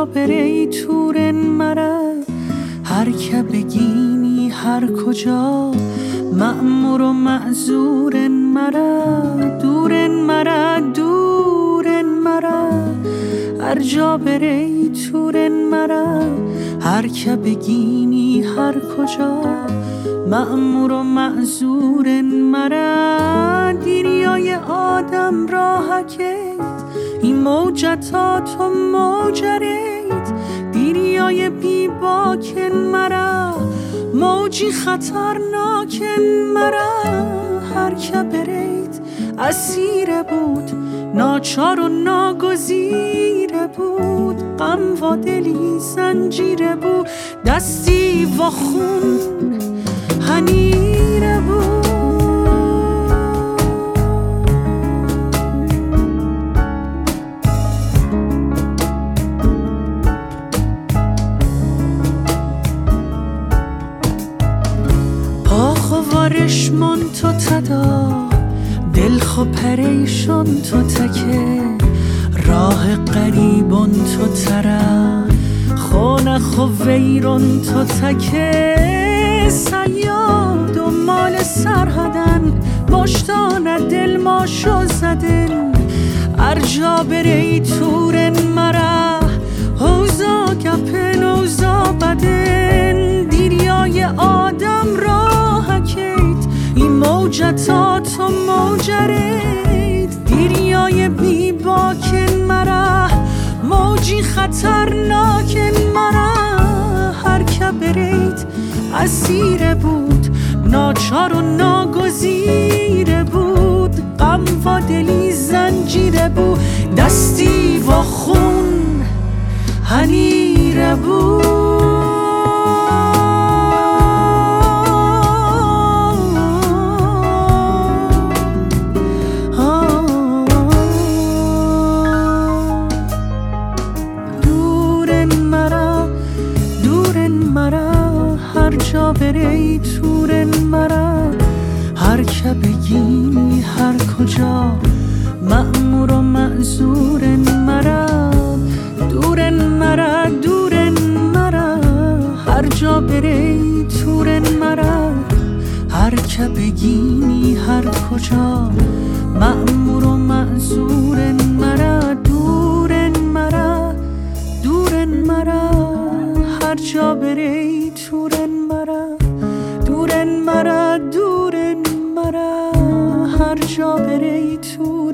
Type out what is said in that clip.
بره ای تورن مرا، هر که بگینی هر کجا مأمور و معذورن مرا، دورن مرا دورن مرا، هر جا بره ای تورن مرا، هر که بگینی هر کجا مأمور و معذورن مرا. دیریای آدم راه کید این موجتات و موجرید، دیریای بی باکن مرا موجی خطرناکن مرا، هر که برید اسیر بود ناچار و ناگزیره بود، غم و دلی زنجیره بود، دستی و خون هنیره بود. پاخ و وارشمون تو تدا، دل خو پریشون تو تکه، راه قریبون تو تره، خونه خو ویرون تو تکه، سیاد و مال سرحدن مشتان دل ما شو زدن، ارجا بره ای تورن مرا حوزا گپن اوزا بدن، دیریای آدم راه کید این موجتات و موجرید، دیریای بی باکن مرا موجی خطرناکن مرا، هر که برید اسیر بود ناچار و ناگزیره بود، غم و دلی زنجیره بود، دستی و خون هنیره بود. هر جا بره ای تورن مرا، هر که بگینی هر کجا مأمور و معذورن مرا، دورن مرا دورن مرا، هر جا بره ای تورن مرا، هر که بگینی هر کجا مأمور و معذورن مرا، دورن مرا دورن مرا، هر جا بره ای تورن مرا، دورن مرا دورن مرا، هر جا بره ای تورن